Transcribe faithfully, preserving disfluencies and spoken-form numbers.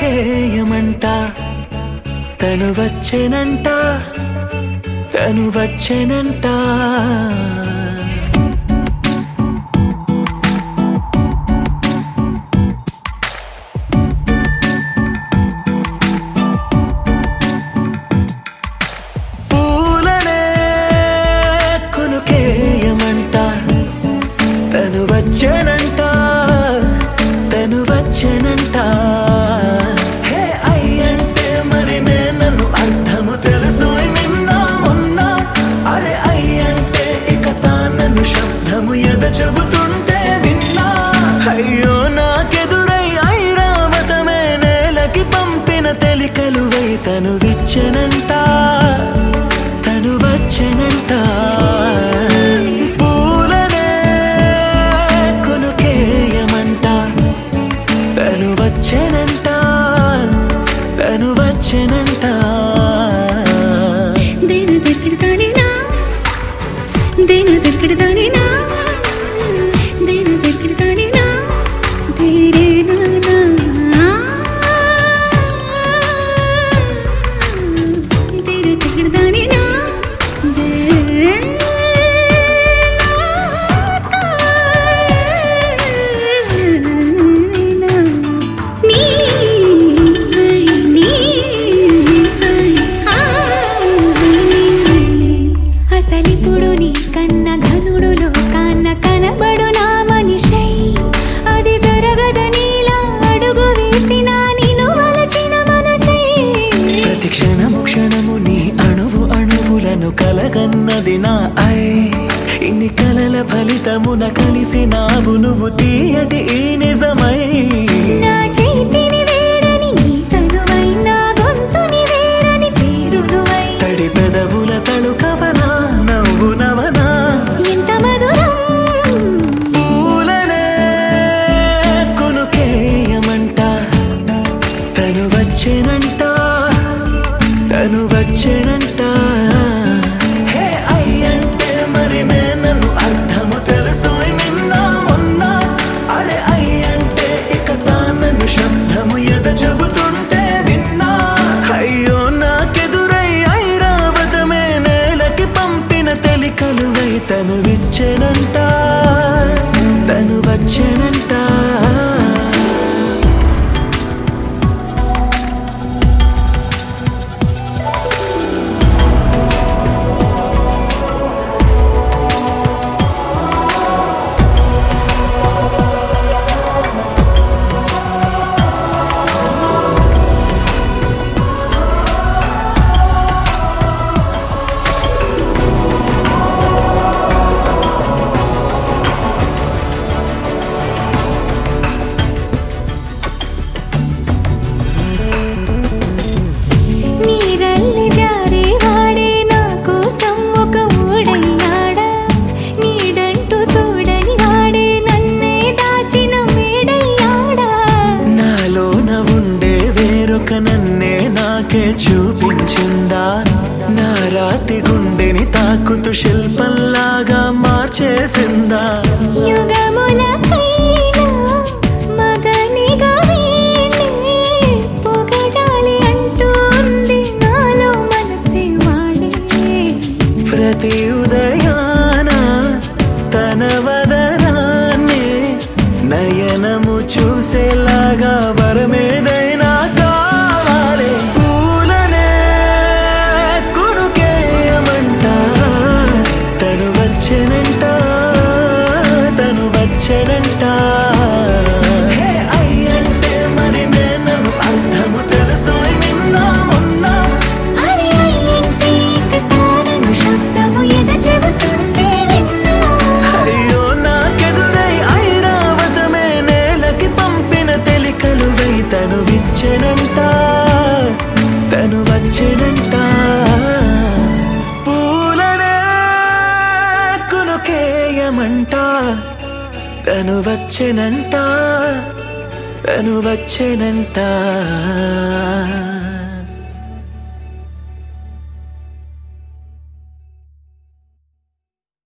కునుకేయమంట తను వచ్చెనంట తను వచ్చెనంట పూలనే కునుకేయమంట తను వచ్చెనంట తను వచ్చెనంట హే అయ్యంటే మరి నేను అర్థము తెలుసు నిన్న మొన్న అరే అయ్యంటే ఇక తానను శబ్దము ఎద చెబుతుంటే విన్నా అయ్యో నాకెదురై ఐరావతమే నేలకి పంపిన తెలికలువై తను విచ్చెనంట తను వచ్చెనంట వచ్చెనంట తను వచ్చెనంట దేన దగ్గరదానినా దేన దగ్గరదానినా దేన దగ్గరదానినా దేరేనా దేన దగ్గరదానినా దే కలగన్నది నా ఐ ఇన్ని కలల ఫలితమున కలిసినావు నువ్వు తీయటి ఈ నిజమై నా చేతిని వేడని నీ తనువై నా గొంతుని వేరని పేరు నువ్వై తడి పెదవుల తళుకవనా నవ్వు నవనా ఎంత మధురం పూలనే కునుకేయమంట తను వచ్చెనంట తను వచ్చెనంట చెబుతుంటే విన్నా అయ్యో నాకెదురై ఐరావతమే నేలకి పంపిన తెలికలువై తను విచ్చెనంట తను వచ్చెనంట నన్నే నాకే చూపించిందా నా రాతి గుండెని తాకుతూ శిల్పంలాగా మార్చేసిందా యుగములకైనా మగనిగా వీణే పొగడాలి అంటూంది నాలో మనసే వాడే ప్రతి ఉదయాన తన వదనాన్ని నయనము చూసేలాగా వరమేదైనా వచ్చెనంట తను వచ్చెనంట హే అయ్యంటే మరి నేను అర్థము తెలుసు నిన్న మొన్న అరే అయ్యంటే ఇక తానను శబ్దము ఎద చెబుతుంటే విన్నా అయ్యో నాకెదురై ఐరావతమే నేలకి పంపిన తెలికలువై తను విచ్చెనంట తను వచ్చెనంట కునుకేయమంట తను వచ్చెనంట తను వచ్చెనంట